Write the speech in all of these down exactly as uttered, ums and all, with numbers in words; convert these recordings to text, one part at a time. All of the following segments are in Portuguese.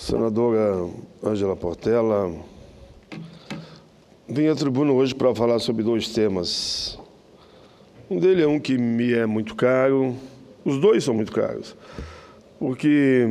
Senadora Ângela Portela, vim à tribuna hoje para falar sobre dois temas. Um deles é um que me é muito caro, os dois são muito caros, porque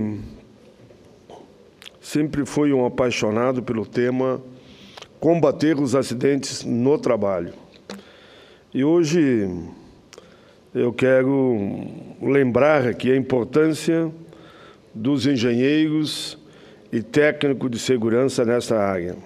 sempre fui um apaixonado pelo tema combater os acidentes no trabalho. E hoje eu quero lembrar aqui a importância dos engenheiros e técnicos de segurança nessa área.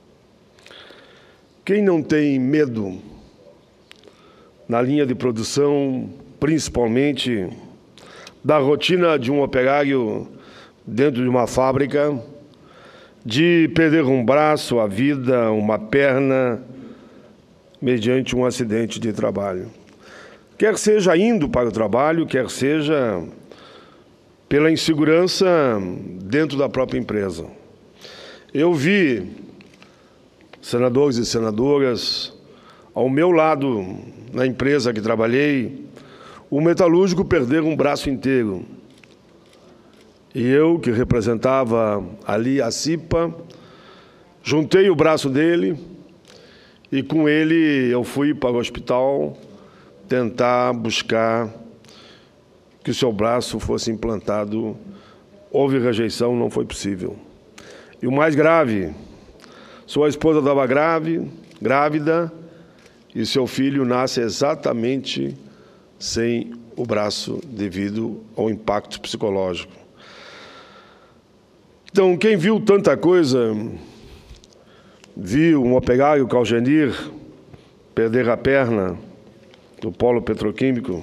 Quem não tem medo na linha de produção, principalmente da rotina de um operário dentro de uma fábrica, de perder um braço, a vida, uma perna, mediante um acidente de trabalho. Quer seja indo para o trabalho, quer seja pela insegurança dentro da própria empresa. Eu vi senadores e senadoras ao meu lado, na empresa que trabalhei, o metalúrgico perder um braço inteiro. E eu, que representava ali a CIPA, juntei o braço dele e com ele eu fui para o hospital tentar buscar que o seu braço fosse implantado. Houve rejeição, não foi possível. E o mais grave, sua esposa estava grave, grávida, e seu filho nasce exatamente sem o braço devido ao impacto psicológico. Então, quem viu tanta coisa, viu um operário, Calgenir, perder a perna do polo petroquímico.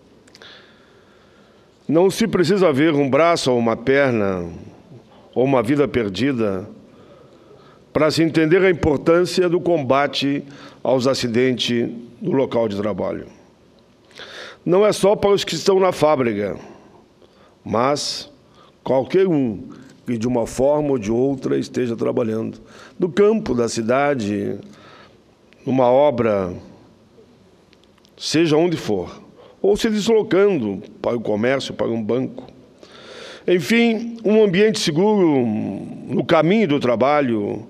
Não se precisa ver um braço ou uma perna ou uma vida perdida para se entender a importância do combate aos acidentes no local de trabalho. Não é só para os que estão na fábrica, mas qualquer um que de uma forma ou de outra esteja trabalhando no campo da cidade, numa obra, seja onde for, ou se deslocando para o comércio, para um banco. Enfim, um ambiente seguro no caminho do trabalho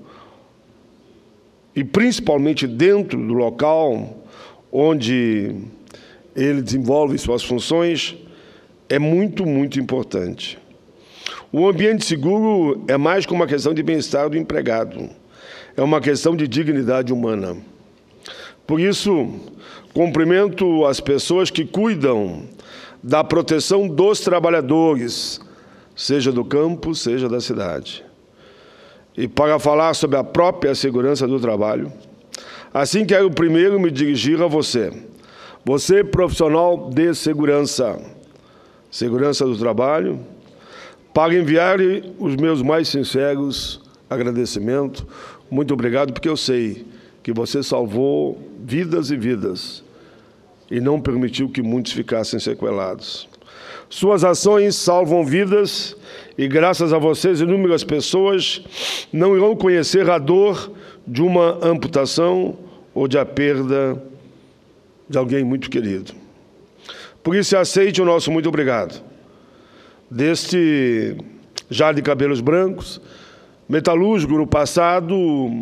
e principalmente dentro do local onde ele desenvolve suas funções é muito, muito importante. O ambiente seguro é mais que uma questão de bem-estar do empregado, é uma questão de dignidade humana. Por isso, cumprimento as pessoas que cuidam da proteção dos trabalhadores, seja do campo, seja da cidade. E para falar sobre a própria segurança do trabalho, assim quero primeiro me dirigir a você, você profissional de segurança, segurança do trabalho, para enviar-lhe os meus mais sinceros agradecimentos. Muito obrigado, porque eu sei que você salvou vidas e vidas e não permitiu que muitos ficassem sequelados. Suas ações salvam vidas e, graças a vocês, inúmeras pessoas não irão conhecer a dor de uma amputação ou de a perda de alguém muito querido. Por isso, aceite o nosso muito obrigado. Deste já de cabelos brancos, metalúrgico no passado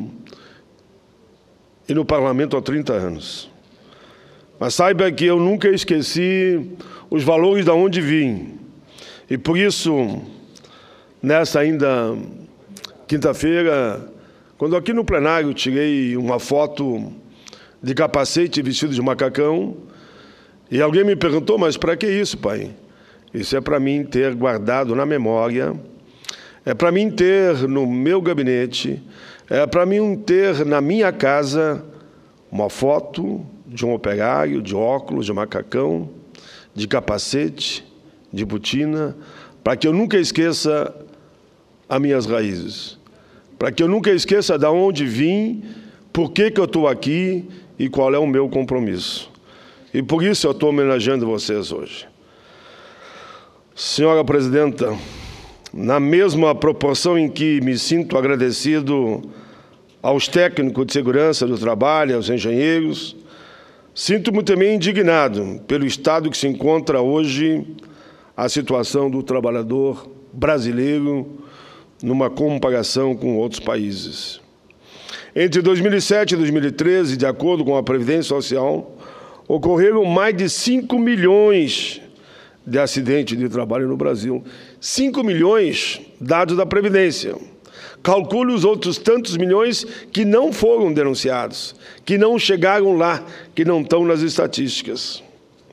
e no parlamento há trinta anos. Mas saiba que eu nunca esqueci os valores de onde vim. E por isso, nessa ainda quinta-feira, quando aqui no plenário tirei uma foto de capacete e vestido de macacão, e alguém me perguntou, mas para que isso, pai? Isso é para mim ter guardado na memória, é para mim ter no meu gabinete, é para mim ter na minha casa uma foto de um operário, de óculos, de macacão, de capacete, de botina, para que eu nunca esqueça as minhas raízes, para que eu nunca esqueça de onde vim, por que que eu estou aqui e qual é o meu compromisso. E por isso eu estou homenageando vocês hoje. Senhora Presidenta, na mesma proporção em que me sinto agradecido aos técnicos de segurança do trabalho, aos engenheiros, sinto-me também indignado pelo estado que se encontra hoje a situação do trabalhador brasileiro numa comparação com outros países. Entre dois mil e sete e dois mil e treze, de acordo com a Previdência Social, ocorreram mais de cinco milhões de acidentes de trabalho no Brasil. cinco milhões, dados da Previdência. Calcule os outros tantos milhões que não foram denunciados, que não chegaram lá, que não estão nas estatísticas.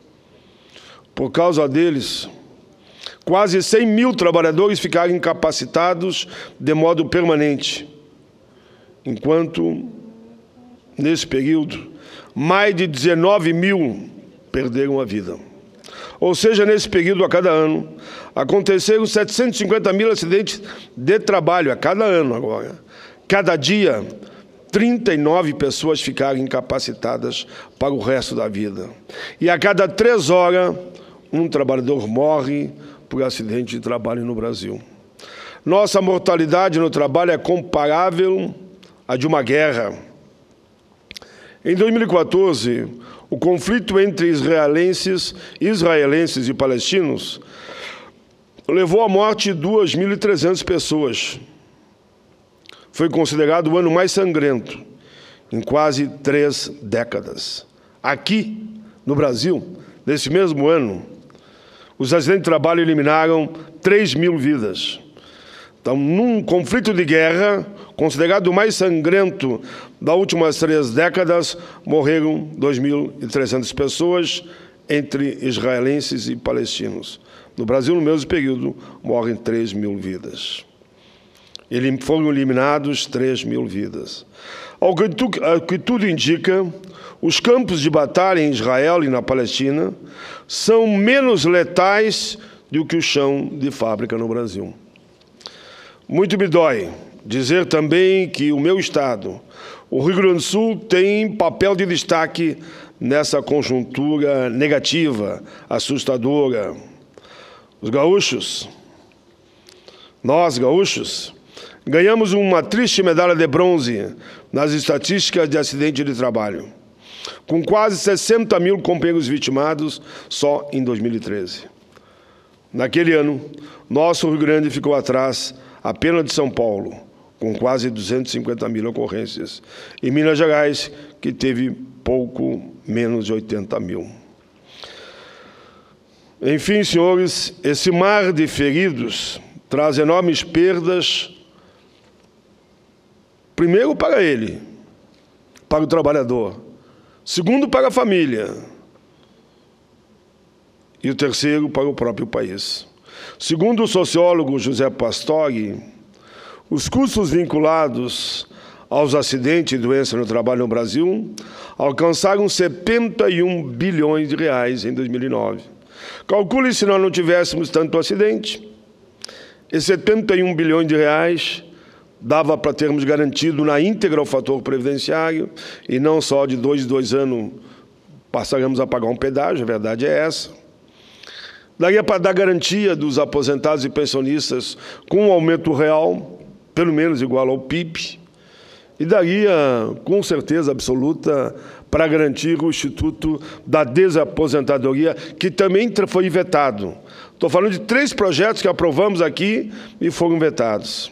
Por causa deles, quase cem mil trabalhadores ficaram incapacitados de modo permanente, enquanto, nesse período, mais de dezenove mil perderam a vida. Ou seja, nesse período, a cada ano, aconteceram setecentos e cinquenta mil acidentes de trabalho, a cada ano agora. Cada dia, trinta e nove pessoas ficaram incapacitadas para o resto da vida. E a cada três horas, um trabalhador morre por acidente de trabalho no Brasil. Nossa mortalidade no trabalho é comparável à de uma guerra. Em dois mil e quatorze, o conflito entre israelenses, israelenses e palestinos levou à morte de duas mil e trezentas pessoas. Foi considerado o ano mais sangrento em quase três décadas. Aqui, no Brasil, nesse mesmo ano, os acidentes de trabalho eliminaram três mil vidas. Então, num conflito de guerra, considerado o mais sangrento das últimas três décadas, morreram dois mil e trezentas pessoas, entre israelenses e palestinos. No Brasil, no mesmo período, morrem três mil vidas. Elim- foram eliminados três mil vidas. Ao que, tu, ao que tudo indica, os campos de batalha em Israel e na Palestina são menos letais do que o chão de fábrica no Brasil. Muito me dói dizer também que o meu estado, o Rio Grande do Sul, tem papel de destaque nessa conjuntura negativa, assustadora. Os gaúchos, nós gaúchos, ganhamos uma triste medalha de bronze nas estatísticas de acidente de trabalho, com quase sessenta mil companheiros vitimados só em dois mil e treze. Naquele ano, nosso Rio Grande ficou atrás apenas de São Paulo, com quase duzentas e cinquenta mil ocorrências, e Minas Gerais, que teve pouco menos de oitenta mil. Enfim, senhores, esse mar de feridos traz enormes perdas, primeiro para ele, para o trabalhador, segundo para a família, e o terceiro para o próprio país. Segundo o sociólogo José Pastore, os custos vinculados aos acidentes e doenças no trabalho no Brasil alcançaram setenta e um bilhões de reais em dois mil e nove. Calcule se nós não tivéssemos tanto acidente. E setenta e um bilhões de reais dava para termos garantido na íntegra o fator previdenciário e não só de dois em dois anos passaremos a pagar um pedágio, a verdade é essa. Daria para dar garantia dos aposentados e pensionistas com um aumento real, pelo menos igual ao P I B, e daria, com certeza absoluta, para garantir o Instituto da Desaposentadoria, que também foi vetado. Estou falando de três projetos que aprovamos aqui e foram vetados.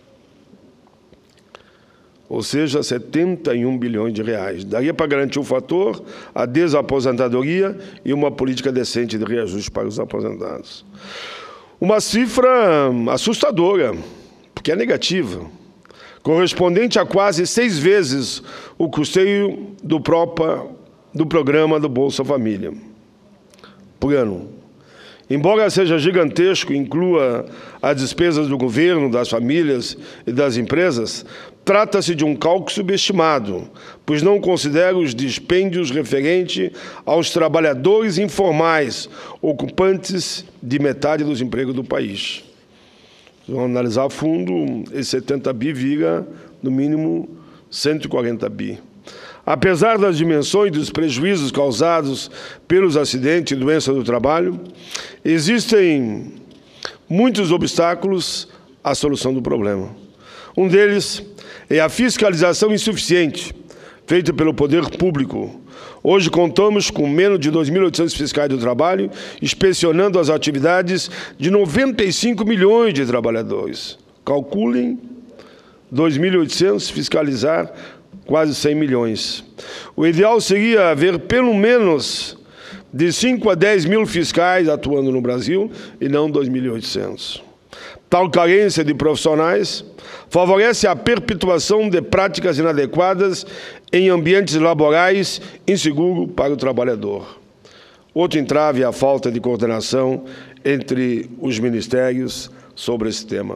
Ou seja, setenta e um bilhões de reais. Daria para garantir o fator, a desaposentadoria e uma política decente de reajuste para os aposentados. Uma cifra assustadora, porque é negativa, correspondente a quase seis vezes o custeio do, próprio, do programa do Bolsa Família por ano. Embora seja gigantesco e inclua as despesas do governo, das famílias e das empresas, trata-se de um cálculo subestimado, pois não considera os dispêndios referentes aos trabalhadores informais, ocupantes de metade dos empregos do país. Vamos analisar a fundo, esse setenta bi vira, no mínimo, cento e quarenta bi. Apesar das dimensões dos prejuízos causados pelos acidentes e doenças do trabalho, existem muitos obstáculos à solução do problema. Um deles é a fiscalização insuficiente, feita pelo poder público. Hoje contamos com menos de dois mil e oitocentos fiscais do trabalho, inspecionando as atividades de noventa e cinco milhões de trabalhadores. Calculem, dois mil e oitocentos, fiscalizar quase cem milhões. O ideal seria haver pelo menos de cinco a dez mil fiscais atuando no Brasil e não dois mil e oitocentos. Tal carência de profissionais favorece a perpetuação de práticas inadequadas em ambientes laborais inseguros para o trabalhador. Outro entrave é a falta de coordenação entre os ministérios sobre esse tema.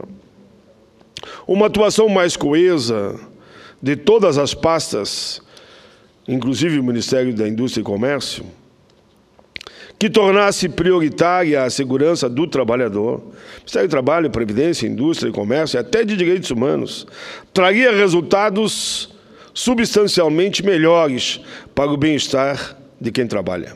Uma atuação mais coesa de todas as pastas, inclusive o Ministério da Indústria e Comércio, que tornasse prioritária a segurança do trabalhador, Ministério do Trabalho, Previdência, Indústria e Comércio, e até de Direitos Humanos, traria resultados substancialmente melhores para o bem-estar de quem trabalha.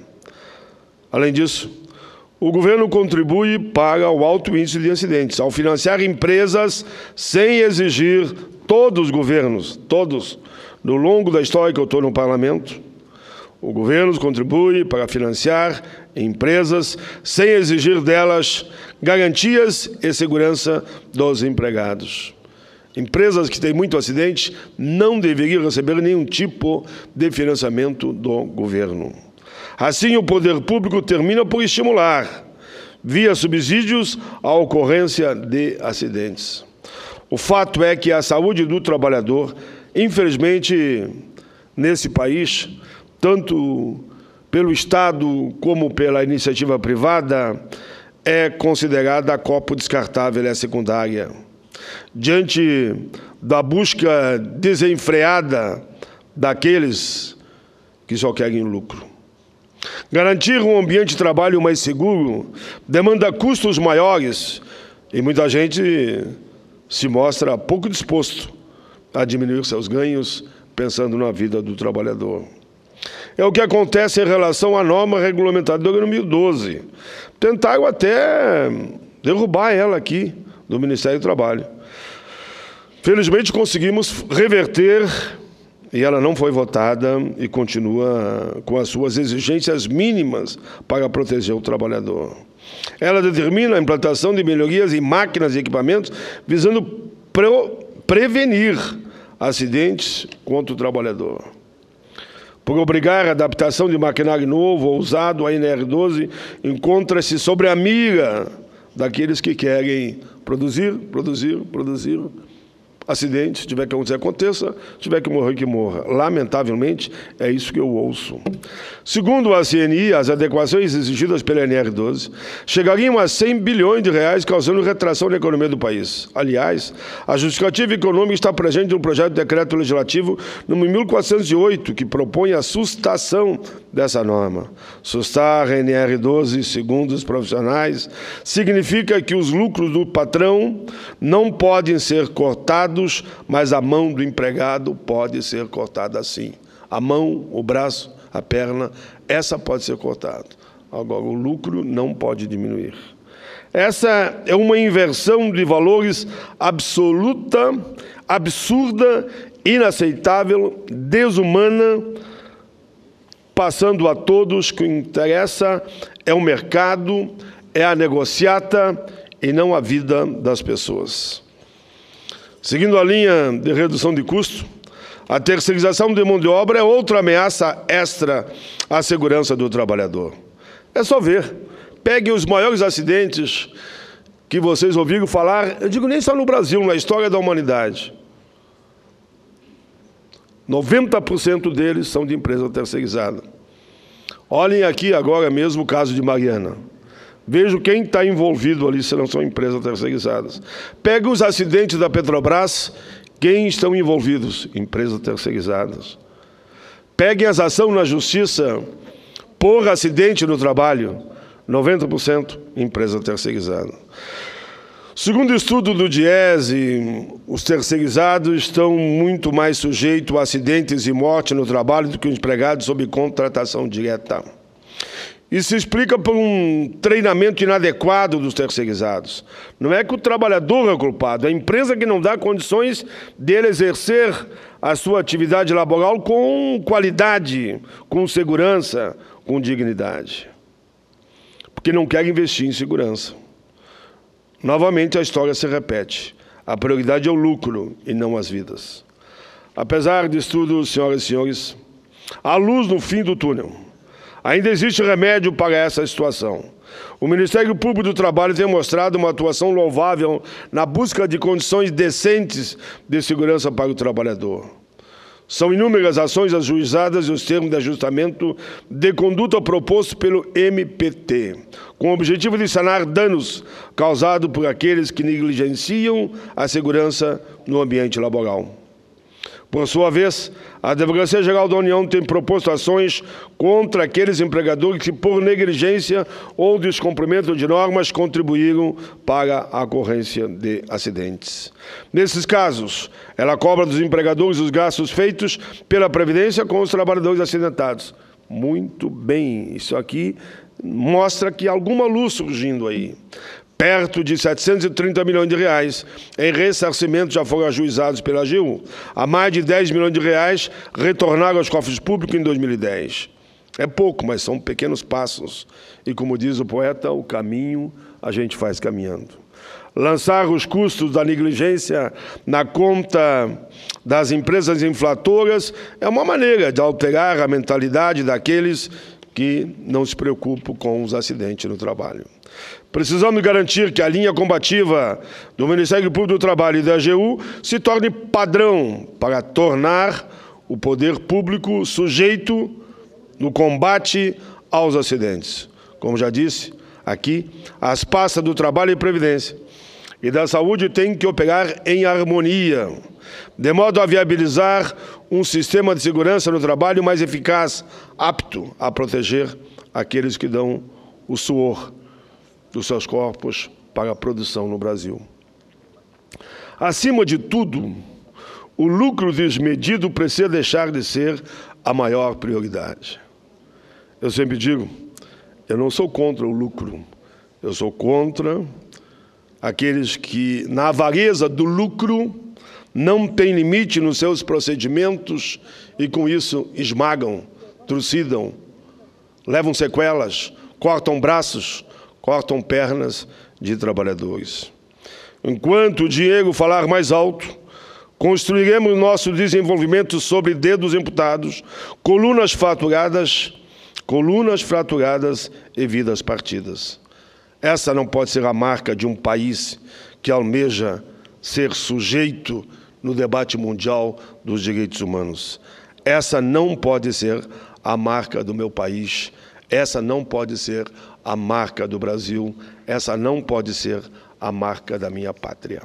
Além disso, o governo contribui para o alto índice de acidentes, ao financiar empresas sem exigir, todos os governos, todos, no longo da história que eu estou no Parlamento, o governo contribui para financiar empresas sem exigir delas garantias e segurança dos empregados. Empresas que têm muito acidente não deveriam receber nenhum tipo de financiamento do governo. Assim, o poder público termina por estimular, via subsídios, a ocorrência de acidentes. O fato é que a saúde do trabalhador, infelizmente, nesse país, tanto pelo Estado como pela iniciativa privada, é considerada copo descartável, é secundária. Diante da busca desenfreada daqueles que só querem lucro. Garantir um ambiente de trabalho mais seguro demanda custos maiores e muita gente se mostra pouco disposto a diminuir seus ganhos pensando na vida do trabalhador. É o que acontece em relação à norma regulamentadora número doze. Tentaram até derrubar ela aqui, do Ministério do Trabalho. Felizmente conseguimos reverter e ela não foi votada e continua com as suas exigências mínimas para proteger o trabalhador. Ela determina a implantação de melhorias em máquinas e equipamentos visando pre prevenir acidentes contra o trabalhador. Por obrigar a adaptação de maquinário novo ou usado, a N R doze encontra-se sobre a mira daqueles que querem produzir, produzir, produzir. Acidente, se tiver que acontecer, aconteça, se tiver que morrer, que morra. Lamentavelmente, é isso que eu ouço. Segundo a C N I, as adequações exigidas pela N R doze chegariam a cem bilhões de reais, causando retração na economia do país. Aliás, a justificativa econômica está presente no projeto de decreto legislativo número mil quatrocentos e oito, que propõe a sustação dessa norma. Sustar a N R doze, segundo os profissionais, significa que os lucros do patrão não podem ser cortados, mas a mão do empregado pode ser cortada sim. A mão, o braço, a perna, essa pode ser cortada. Agora, o lucro não pode diminuir. Essa é uma inversão de valores absoluta, absurda, inaceitável, desumana, passando a todos que o que interessa é o mercado, é a negociata e não a vida das pessoas. Seguindo a linha de redução de custo, a terceirização de mão de obra é outra ameaça extra à segurança do trabalhador. É só ver. Peguem os maiores acidentes que vocês ouviram falar, eu digo nem só no Brasil, na história da humanidade. noventa por cento deles são de empresa terceirizada. Olhem aqui agora mesmo o caso de Mariana. Vejo quem está envolvido ali, se não são empresas terceirizadas. Pega os acidentes da Petrobras, quem estão envolvidos? Empresas terceirizadas. Peguem as ações na justiça por acidente no trabalho, noventa por cento empresa terceirizada. Segundo o estudo do Diese, os terceirizados estão muito mais sujeitos a acidentes e morte no trabalho do que os empregados sob contratação direta. Isso se explica por um treinamento inadequado dos terceirizados. Não é que o trabalhador é o culpado, é a empresa que não dá condições dele exercer a sua atividade laboral com qualidade, com segurança, com dignidade. Porque não quer investir em segurança. Novamente a história se repete. A prioridade é o lucro e não as vidas. Apesar disso tudo, senhoras e senhores, há luz no fim do túnel. Ainda existe remédio para essa situação. O Ministério Público do Trabalho tem mostrado uma atuação louvável na busca de condições decentes de segurança para o trabalhador. São inúmeras ações ajuizadas e os termos de ajustamento de conduta propostos pelo M P T, com o objetivo de sanar danos causados por aqueles que negligenciam a segurança no ambiente laboral. Por sua vez, a Advocacia-Geral da União tem proposto ações contra aqueles empregadores que, por negligência ou descumprimento de normas, contribuíram para a ocorrência de acidentes. Nesses casos, ela cobra dos empregadores os gastos feitos pela Previdência com os trabalhadores acidentados. Muito bem, isso aqui mostra que há alguma luz surgindo aí. Perto de setecentos e trinta milhões de reais em ressarcimento já foram ajuizados pela A G U. A mais de dez milhões de reais retornaram aos cofres públicos em dois mil e dez. É pouco, mas são pequenos passos. E, como diz o poeta, o caminho a gente faz caminhando. Lançar os custos da negligência na conta das empresas inflatoras é uma maneira de alterar a mentalidade daqueles que não se preocupam com os acidentes no trabalho. Precisamos garantir que a linha combativa do Ministério Público do Trabalho e da A G U se torne padrão para tornar o poder público sujeito no combate aos acidentes. Como já disse aqui, as pastas do Trabalho e Previdência e da Saúde têm que operar em harmonia, de modo a viabilizar um sistema de segurança no trabalho mais eficaz, apto a proteger aqueles que dão o suor dos seus corpos para a produção no Brasil. Acima de tudo, o lucro desmedido precisa deixar de ser a maior prioridade. Eu sempre digo, eu não sou contra o lucro, eu sou contra aqueles que, na avareza do lucro, não têm limite nos seus procedimentos e, com isso, esmagam, trucidam, levam sequelas, cortam braços, cortam pernas de trabalhadores. Enquanto o dinheiro falar mais alto, construiremos nosso desenvolvimento sobre dedos amputados, colunas fraturadas, colunas fraturadas e vidas partidas. Essa não pode ser a marca de um país que almeja ser sujeito no debate mundial dos direitos humanos. Essa não pode ser a marca do meu país. Essa não pode ser a marca do Brasil. Essa não pode ser a marca da minha pátria.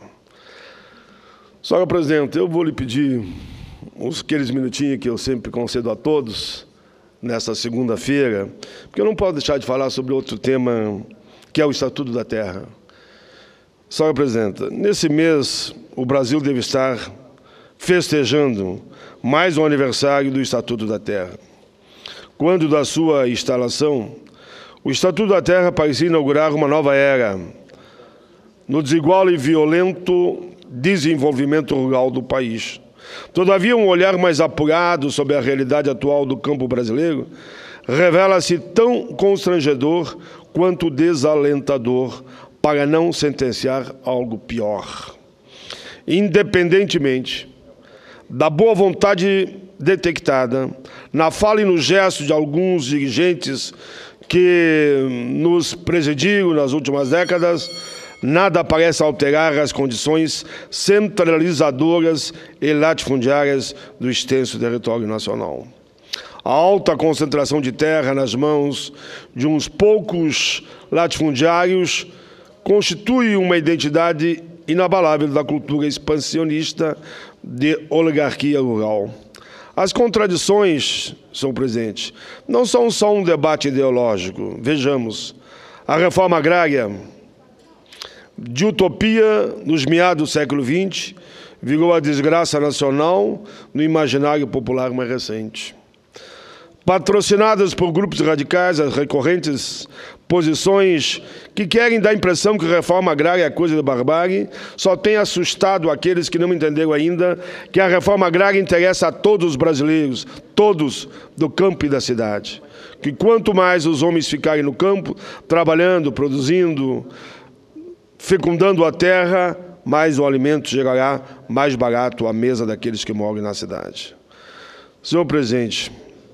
Senhora Presidente, eu vou lhe pedir uns, aqueles minutinhos que eu sempre concedo a todos nessa segunda-feira, porque eu não posso deixar de falar sobre outro tema, que é o Estatuto da Terra. Senhora Presidenta, nesse mês o Brasil deve estar festejando mais um aniversário do Estatuto da Terra. Quando da sua instalação, o Estatuto da Terra parecia inaugurar uma nova era no desigual e violento desenvolvimento rural do país. Todavia, um olhar mais apurado sobre a realidade atual do campo brasileiro revela-se tão constrangedor quanto desalentador, para não sentenciar algo pior. Independentemente da boa vontade detectada na fala e no gesto de alguns dirigentes que nos presidiram nas últimas décadas, nada parece alterar as condições centralizadoras e latifundiárias do extenso território nacional. A alta concentração de terra nas mãos de uns poucos latifundiários constitui uma identidade inabalável da cultura expansionista de oligarquia rural. As contradições, senhor presidente, não são só um debate ideológico. Vejamos, a reforma agrária, de utopia nos meados do século vinte, virou a desgraça nacional no imaginário popular mais recente. Patrocinadas por grupos radicais, as recorrentes posições que querem dar a impressão que reforma agrária é coisa de barbárie, só tem assustado aqueles que não entenderam ainda que a reforma agrária interessa a todos os brasileiros, todos do campo e da cidade. Que quanto mais os homens ficarem no campo, trabalhando, produzindo, fecundando a terra, mais o alimento chegará mais barato à mesa daqueles que moram na cidade. Senhor presidente,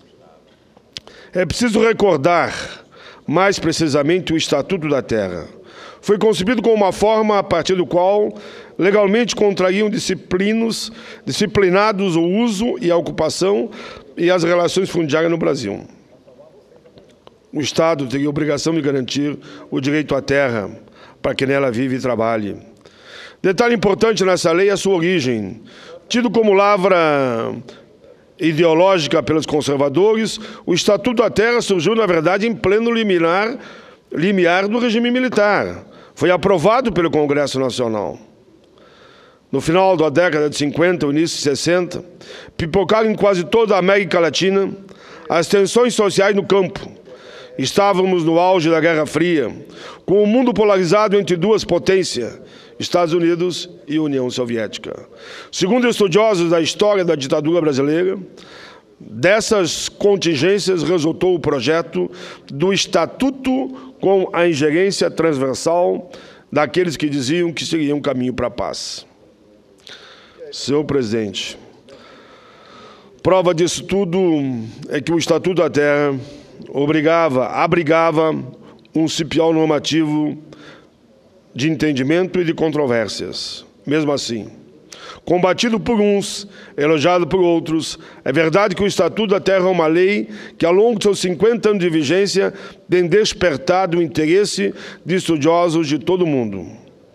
é preciso recordar mais precisamente o Estatuto da Terra. Foi concebido como uma forma a partir do qual legalmente contrariam disciplinos, disciplinados o uso e a ocupação e as relações fundiárias no Brasil. O Estado teria a obrigação de garantir o direito à terra para quem nela vive e trabalhe. Detalhe importante nessa lei é a sua origem. Tido como lavra ideológica pelos conservadores, o Estatuto da Terra surgiu, na verdade, em pleno limiar, limiar do regime militar. Foi aprovado pelo Congresso Nacional. No final da década de cinquenta, início de sessenta, pipocaram em quase toda a América Latina as tensões sociais no campo. Estávamos no auge da Guerra Fria, com o mundo polarizado entre duas potências, Estados Unidos e União Soviética. Segundo estudiosos da história da ditadura brasileira, dessas contingências resultou o projeto do Estatuto com a ingerência transversal daqueles que diziam que seria um caminho para a paz. Senhor presidente, prova disso tudo é que o Estatuto da Terra obrigava, abrigava um cipial normativo de entendimento e de controvérsias. Mesmo assim, combatido por uns, elogiado por outros, é verdade que o Estatuto da Terra é uma lei que, ao longo de seus cinquenta anos de vigência, tem despertado o interesse de estudiosos de todo o mundo.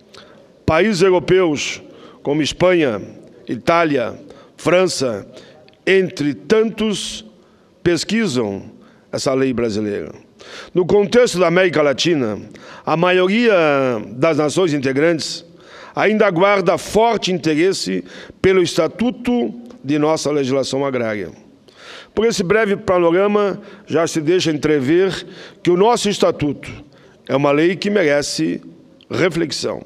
Países europeus, como Espanha, Itália, França, entre tantos, pesquisam essa lei brasileira. No contexto da América Latina, a maioria das nações integrantes ainda guarda forte interesse pelo Estatuto de nossa legislação agrária. Por esse breve panorama, já se deixa entrever que o nosso Estatuto é uma lei que merece reflexão.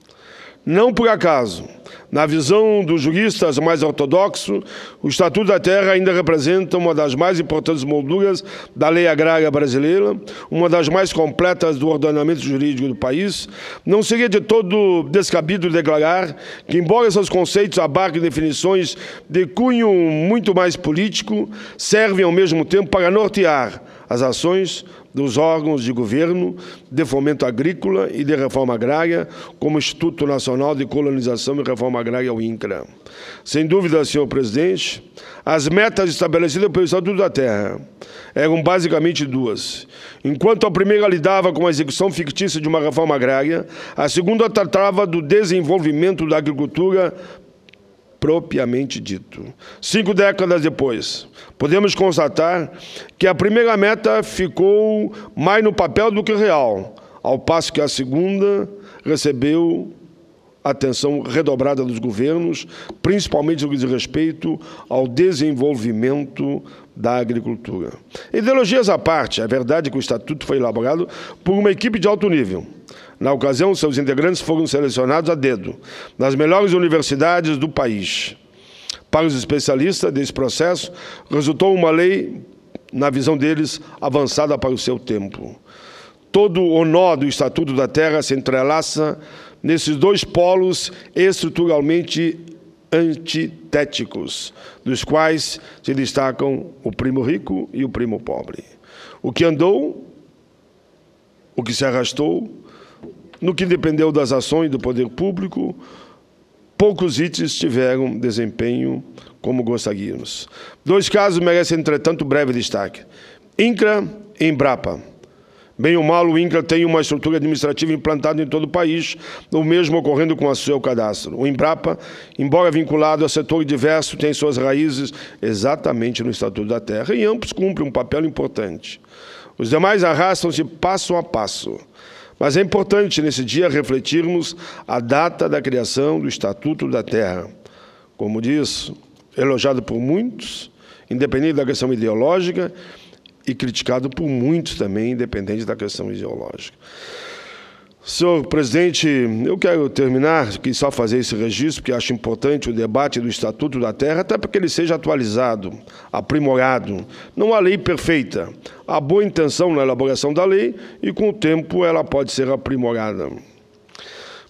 Não por acaso, na visão dos juristas mais ortodoxos, o Estatuto da Terra ainda representa uma das mais importantes molduras da lei agrária brasileira, uma das mais completas do ordenamento jurídico do país. Não seria de todo descabido declarar que, embora seus conceitos abarquem definições de cunho muito mais político, servem ao mesmo tempo para nortear as ações dos órgãos de governo, de fomento agrícola e de reforma agrária, como Instituto Nacional de Colonização e Reforma Agrária, o INCRA. Sem dúvida, senhor presidente, as metas estabelecidas pelo Estatuto da Terra eram basicamente duas. Enquanto a primeira lidava com a execução fictícia de uma reforma agrária, a segunda tratava do desenvolvimento da agricultura propriamente dito. Cinco décadas depois, podemos constatar que a primeira meta ficou mais no papel do que real, ao passo que a segunda recebeu atenção redobrada dos governos, principalmente no que diz respeito ao desenvolvimento da agricultura. Ideologias à parte, é verdade que o Estatuto foi elaborado por uma equipe de alto nível. Na ocasião, seus integrantes foram selecionados a dedo, nas melhores universidades do país. Para os especialistas desse processo, resultou uma lei, na visão deles, avançada para o seu tempo. Todo o nó do Estatuto da Terra se entrelaça nesses dois polos estruturalmente antitéticos, dos quais se destacam o primo rico e o primo pobre. O que andou, o que se arrastou, no que dependeu das ações do poder público, poucos itens tiveram desempenho como gostaríamos. Dois casos merecem, entretanto, breve destaque. INCRA e Embrapa. Bem ou mal, o INCRA tem uma estrutura administrativa implantada em todo o país, o mesmo ocorrendo com o seu cadastro. O Embrapa, embora vinculado a setor diverso, tem suas raízes exatamente no Estatuto da Terra e ambos cumprem um papel importante. Os demais arrastam-se passo a passo. Mas é importante, nesse dia, refletirmos a data da criação do Estatuto da Terra. Como diz, elogiado por muitos, independente da questão ideológica, e criticado por muitos também, independente da questão ideológica. Senhor presidente, eu quero terminar aqui só fazer esse registro, porque acho importante o debate do Estatuto da Terra, até porque ele seja atualizado, aprimorado. Não há lei perfeita. Há boa intenção na elaboração da lei e, com o tempo, ela pode ser aprimorada.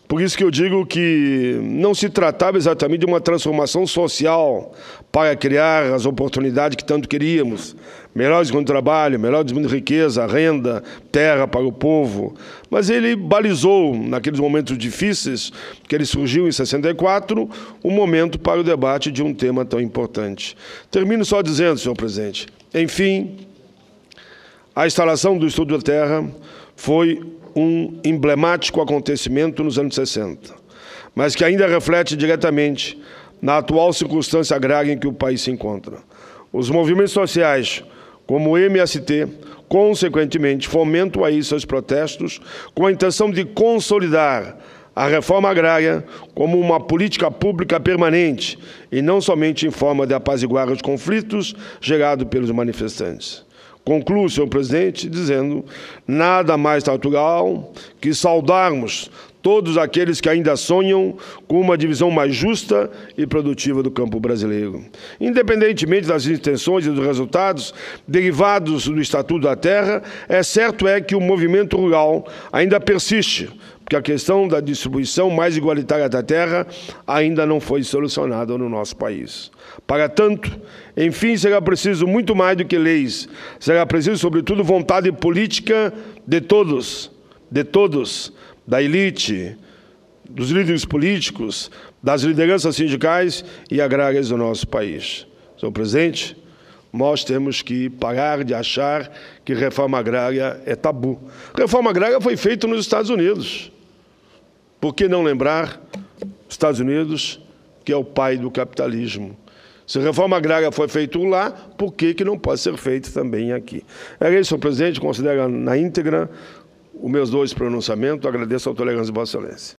Por isso que eu digo que não se tratava exatamente de uma transformação social para criar as oportunidades que tanto queríamos, melhores condições de trabalho, melhor desenvolvimento de riqueza, renda, terra para o povo. Mas ele balizou, naqueles momentos difíceis, que ele surgiu em sessenta e quatro, um momento para o debate de um tema tão importante. Termino só dizendo, senhor presidente, enfim, a instalação do Estudo da Terra foi um emblemático acontecimento nos anos sessenta, mas que ainda reflete diretamente na atual circunstância agrária em que o país se encontra. Os movimentos sociais, como o M S T, consequentemente, fomentam aí seus protestos com a intenção de consolidar a reforma agrária como uma política pública permanente e não somente em forma de apaziguar os conflitos gerados pelos manifestantes. Concluo, senhor presidente, dizendo nada mais natural que saudarmos todos aqueles que ainda sonham com uma divisão mais justa e produtiva do campo brasileiro. Independentemente das intenções e dos resultados derivados do Estatuto da Terra, é certo é que o movimento rural ainda persiste, porque a questão da distribuição mais igualitária da terra ainda não foi solucionada no nosso país. Para tanto, enfim, será preciso muito mais do que leis, será preciso, sobretudo, vontade política de todos, de todos, da elite, dos líderes políticos, das lideranças sindicais e agrárias do nosso país. Senhor presidente, nós temos que parar de achar que reforma agrária é tabu. Reforma agrária foi feita nos Estados Unidos. Por que não lembrar Estados Unidos, que é o pai do capitalismo? Se a reforma agrária foi feita lá, por que que não pode ser feita também aqui? É isso, senhor presidente, considero na íntegra os meus dois pronunciamentos. Agradeço a tolerância de Vossa Excelência.